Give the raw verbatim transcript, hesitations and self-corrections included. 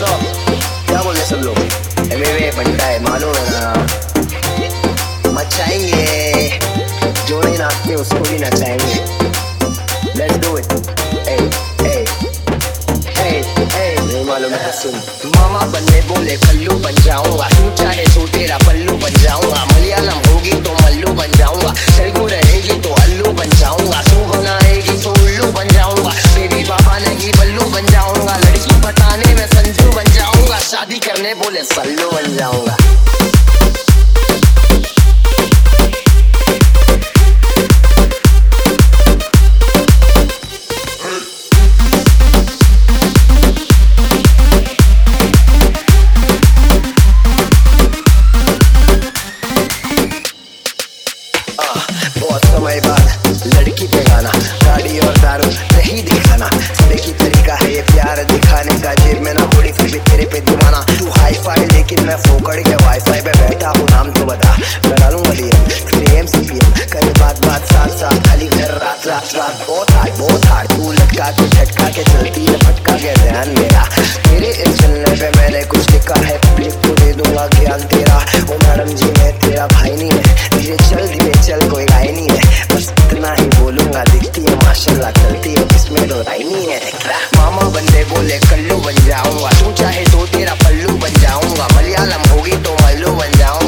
क्या बोल रहे सब लोग? वे वे बनता है मालूम है ना, मचाएंगे, जो नहीं नाचते उसको भी नचाएंगे। Let's do it. Hey, hey, hey, hey. नहीं मालूम है सुन। मामा बनने बोले कल्लू बन जाऊंगा, तू चाहे तो तेरा पल्लू बन जाऊंगा। मलयालम होगी तो मल्लू बन जाऊंगा, तेलुगु रहेगी तो अल्लू बन जाऊंगा। तू बनाएगी तो उल्लू बन जाऊंगा, बेबी पापा नहीं बल्लू बन जाऊंगा। लड़की बताने में संजू बन जाऊंगा, शादी करने बोले सल्लू बन जाऊंगा। बहुत समय बाद लड़की पे गाना, गाड़ी और दारू नहीं दिखाना। देखी तरीका है ये प्यार दिखाने का, जेब में ना थोड़ी फिर भी तेरे पे दीवाना। तू हाई फाई लेकिन मैं फोकड़ के वाईफाई पे बैठा हूँ, नाम तो बता मैं डालूंगा लियम फिर एम सी पी एम करे बात बात साथ साथ खाली घर रात रात रात। बहुत हार्ड बहुत हार्ड तू लटका के झटका के चलती है, फटका के ध्यान मेरा तेरे इस चलने पे मैंने कुछ लिखा है, पब्लिक को दे दूंगा ज्ञान तेरा। ओ मैडम जी मैं तेरा भाई नहीं है, धीरे चल धीरे चल कोई गाय नहीं है, बस इतना ही बोलूंगा। दिखती है माशाल्लाह चलती है, इसमें तो राय नहीं है। मामा बंदे बोले कल्लू बन जाऊंगा, तू चाहे तो तेरा पल्लू बन जाऊंगा। मलयालम होगी तो मल्लू बन जाऊंगा।